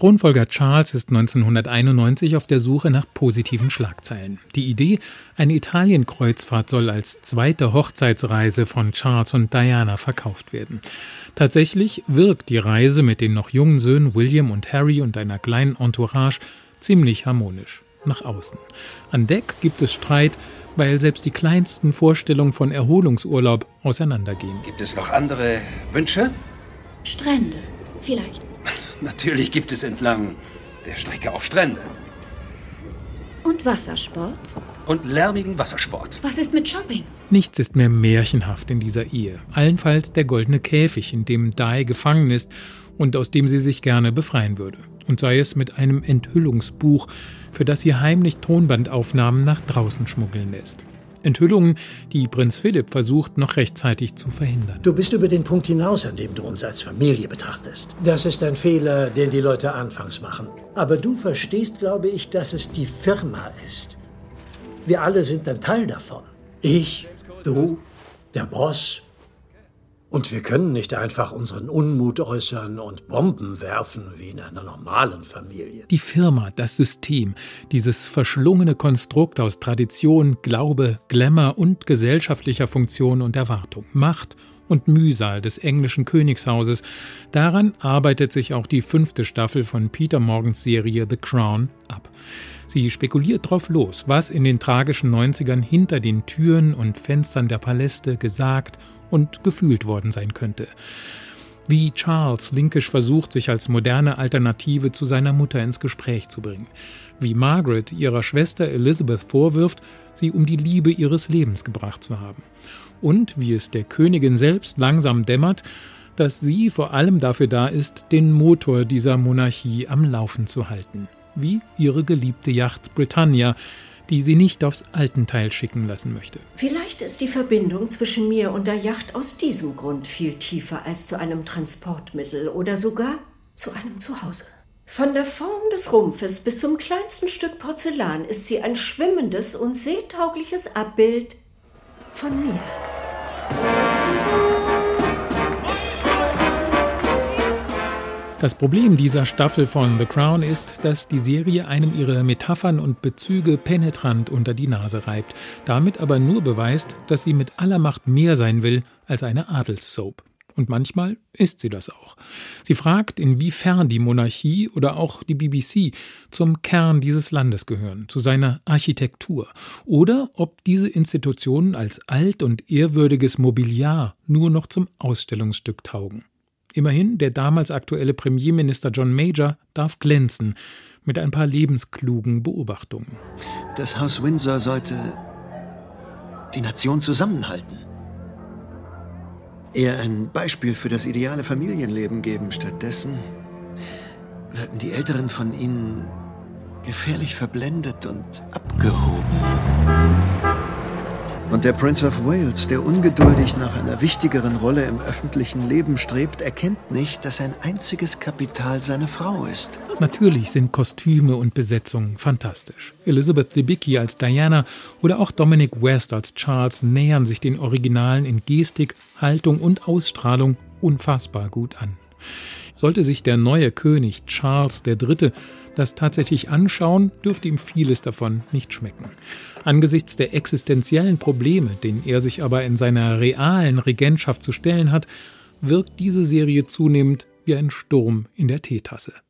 Thronfolger Charles ist 1991 auf der Suche nach positiven Schlagzeilen. Die Idee, eine Italienkreuzfahrt soll als zweite Hochzeitsreise von Charles und Diana verkauft werden. Tatsächlich wirkt die Reise mit den noch jungen Söhnen William und Harry und einer kleinen Entourage ziemlich harmonisch nach außen. An Deck gibt es Streit, weil selbst die kleinsten Vorstellungen von Erholungsurlaub auseinandergehen. Gibt es noch andere Wünsche? Strände, vielleicht. Natürlich gibt es entlang der Strecke auch Strände. Und Wassersport? Und lärmigen Wassersport. Was ist mit Shopping? Nichts ist mehr märchenhaft in dieser Ehe. Allenfalls der goldene Käfig, in dem Di gefangen ist und aus dem sie sich gerne befreien würde. Und sei es mit einem Enthüllungsbuch, für das sie heimlich Tonbandaufnahmen nach draußen schmuggeln lässt. Enthüllungen, die Prinz Philipp versucht, noch rechtzeitig zu verhindern. Du bist über den Punkt hinaus, an dem du uns als Familie betrachtest. Das ist ein Fehler, den die Leute anfangs machen. Aber du verstehst, glaube ich, dass es die Firma ist. Wir alle sind ein Teil davon. Ich, du, der Boss. Und wir können nicht einfach unseren Unmut äußern und Bomben werfen wie in einer normalen Familie. Die Firma, das System, dieses verschlungene Konstrukt aus Tradition, Glaube, Glamour und gesellschaftlicher Funktion und Erwartung, Macht und Mühsal des englischen Königshauses, daran arbeitet sich auch die 5. Staffel von Peter Morgans Serie The Crown ab. Sie spekuliert drauf los, was in den tragischen 90ern hinter den Türen und Fenstern der Paläste gesagt und gefühlt worden sein könnte. Wie Charles linkisch versucht, sich als moderne Alternative zu seiner Mutter ins Gespräch zu bringen. Wie Margaret ihrer Schwester Elizabeth vorwirft, sie um die Liebe ihres Lebens gebracht zu haben. Und wie es der Königin selbst langsam dämmert, dass sie vor allem dafür da ist, den Motor dieser Monarchie am Laufen zu halten. Wie ihre geliebte Yacht Britannia, die sie nicht aufs Altenteil schicken lassen möchte. Vielleicht ist die Verbindung zwischen mir und der Yacht aus diesem Grund viel tiefer als zu einem Transportmittel oder sogar zu einem Zuhause. Von der Form des Rumpfes bis zum kleinsten Stück Porzellan ist sie ein schwimmendes und seetaugliches Abbild von mir. Das Problem dieser Staffel von The Crown ist, dass die Serie einem ihre Metaphern und Bezüge penetrant unter die Nase reibt, damit aber nur beweist, dass sie mit aller Macht mehr sein will als eine Adelssoap. Und manchmal ist sie das auch. Sie fragt, inwiefern die Monarchie oder auch die BBC zum Kern dieses Landes gehören, zu seiner Architektur, oder ob diese Institutionen als alt und ehrwürdiges Mobiliar nur noch zum Ausstellungsstück taugen. Immerhin, der damals aktuelle Premierminister John Major darf glänzen mit ein paar lebensklugen Beobachtungen. Das Haus Windsor sollte die Nation zusammenhalten. Eher ein Beispiel für das ideale Familienleben geben. Stattdessen wirken die Älteren von ihnen gefährlich verblendet und abgehoben. Und der Prince of Wales, der ungeduldig nach einer wichtigeren Rolle im öffentlichen Leben strebt, erkennt nicht, dass sein einziges Kapital seine Frau ist. Natürlich sind Kostüme und Besetzungen fantastisch. Elizabeth Debicki als Diana oder auch Dominic West als Charles nähern sich den Originalen in Gestik, Haltung und Ausstrahlung unfassbar gut an. Sollte sich der neue König Charles III. Das tatsächlich anschauen, dürfte ihm vieles davon nicht schmecken. Angesichts der existenziellen Probleme, denen er sich aber in seiner realen Regentschaft zu stellen hat, wirkt diese Serie zunehmend wie ein Sturm in der Teetasse.